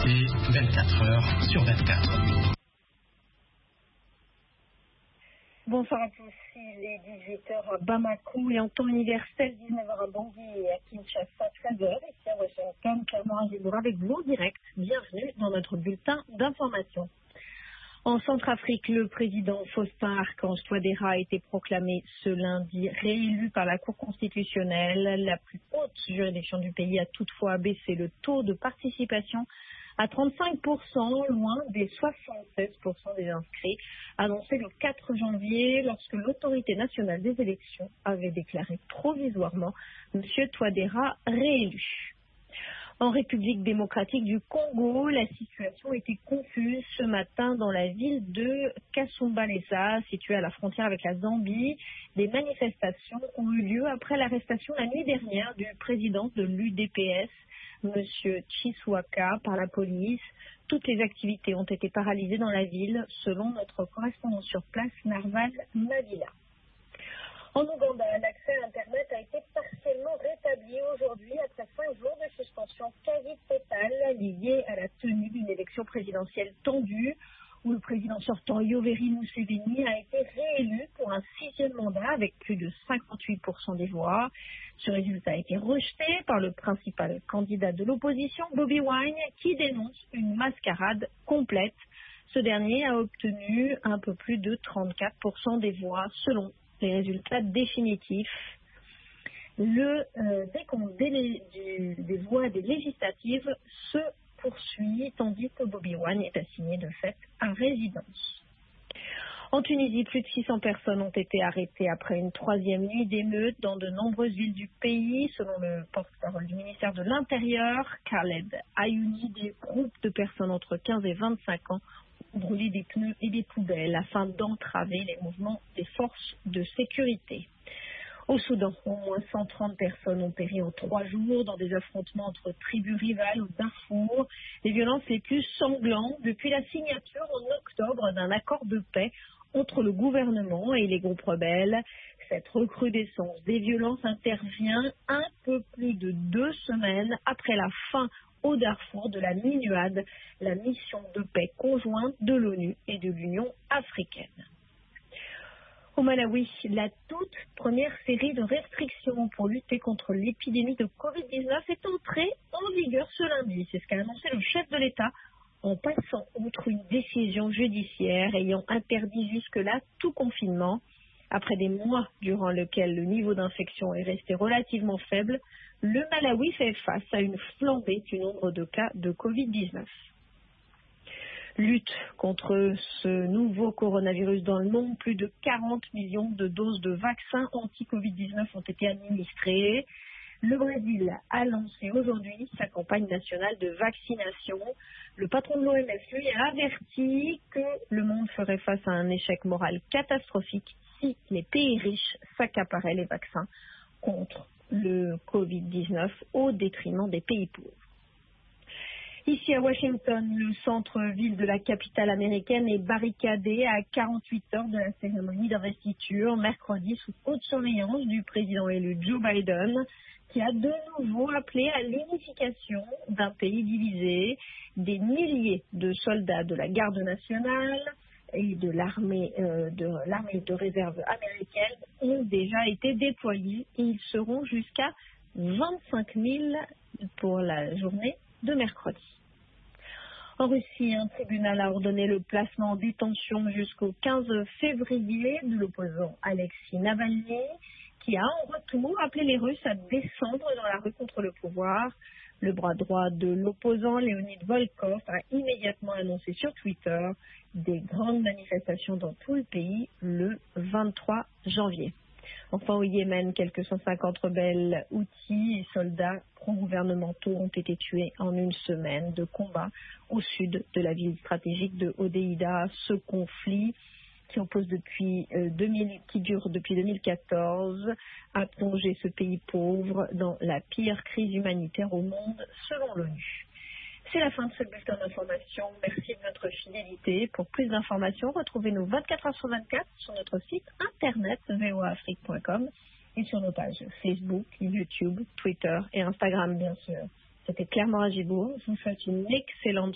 l'actualité 24 heures sur 24. Bonsoir à tous, il est 18h à Bamako et en temps universel, 19h à Bangui et à Kinshasa, 13h, ici à Washington, Clément Agibor avec vous en direct. Bienvenue dans notre bulletin d'information. En Centrafrique, le président Faustin Archange Touadéra a été proclamé ce lundi réélu par la Cour constitutionnelle. La plus haute juridiction du pays a toutefois abaissé le taux de participation à 35%, loin des 76% des inscrits, annoncé le 4 janvier lorsque l'autorité nationale des élections avait déclaré provisoirement M. Touadéra réélu. En République démocratique du Congo, la situation était confuse ce matin dans la ville de Kasumbalesa, située à la frontière avec la Zambie. Des manifestations ont eu lieu après l'arrestation la nuit dernière du président de l'UDPS, M. Chiswaka, par la police. Toutes les activités ont été paralysées dans la ville, selon notre correspondant sur place, Narval Mavila. En Ouganda, l'accès à Internet a été partiellement rétabli aujourd'hui après 5 jours de suspension quasi totale liée à la tenue d'une élection présidentielle tendue où le président sortant Yoweri Museveni a été réélu pour un 6e mandat avec plus de 58% des voix. Ce résultat a été rejeté par le principal candidat de l'opposition, Bobi Wine, qui dénonce une mascarade complète. Ce dernier a obtenu un peu plus de 34% des voix selon les résultats définitifs. Le décompte des voix des législatives se poursuit, tandis que Bobi Wine est assigné de fait à résidence. En Tunisie, plus de 600 personnes ont été arrêtées après une 3e nuit d'émeutes dans de nombreuses villes du pays. Selon le porte-parole du ministère de l'Intérieur, Khaled Ayouni, des groupes de personnes entre 15 et 25 ans ont brûlé des pneus et des poubelles afin d'entraver les mouvements des forces de sécurité. Au Soudan, au moins 130 personnes ont péri en 3 jours dans des affrontements entre tribus rivales au Darfour. Les violences les plus sanglantes depuis la signature en octobre d'un accord de paix entre le gouvernement et les groupes rebelles. Cette recrudescence des violences intervient un peu plus de 2 semaines après la fin au Darfour de la MINUAD, la mission de paix conjointe de l'ONU et de l'Union africaine. Au Malawi, la toute première série de restrictions pour lutter contre l'épidémie de Covid-19 est entrée en vigueur ce lundi. C'est ce qu'a annoncé le chef de l'État en passant outre une décision judiciaire ayant interdit jusque-là tout confinement. Après des mois durant lesquels le niveau d'infection est resté relativement faible, le Malawi fait face à une flambée du nombre de cas de Covid-19. Lutte contre ce nouveau coronavirus dans le monde, plus de 40 millions de doses de vaccins anti-Covid-19 ont été administrées. Le Brésil a lancé aujourd'hui sa campagne nationale de vaccination. Le patron de l'OMS, lui, a averti que le monde ferait face à un échec moral catastrophique si les pays riches s'accaparaient les vaccins contre le Covid-19 au détriment des pays pauvres. Ici à Washington, le centre-ville de la capitale américaine est barricadé à 48 heures de la cérémonie d'investiture, mercredi sous haute surveillance du président élu Joe Biden, qui a de nouveau appelé à l'unification d'un pays divisé. Des milliers de soldats de la garde nationale et de l'armée de réserve américaine ont déjà été déployés et ils seront jusqu'à 25 000 pour la journée de mercredi. En Russie, un tribunal a ordonné le placement en détention jusqu'au 15 février de l'opposant Alexei Navalny, qui a en retour appelé les Russes à descendre dans la rue contre le pouvoir. Le bras droit de l'opposant, Leonid Volkov, a immédiatement annoncé sur Twitter des grandes manifestations dans tout le pays le 23 janvier. Enfin, au Yémen, quelques 150 rebelles Houthis et soldats pro-gouvernementaux ont été tués en une semaine de combat au sud de la ville stratégique de Hodeïda. Ce conflit qui dure depuis 2014 a plongé ce pays pauvre dans la pire crise humanitaire au monde, selon l'ONU. C'est la fin de ce bulletin d'information. Merci de votre fidélité. Pour plus d'informations, retrouvez-nous 24 heures sur 24 sur notre site internet voaafrique.com et sur nos pages Facebook, YouTube, Twitter et Instagram, bien sûr. C'était Claire Moragibourg. Je vous souhaite une excellente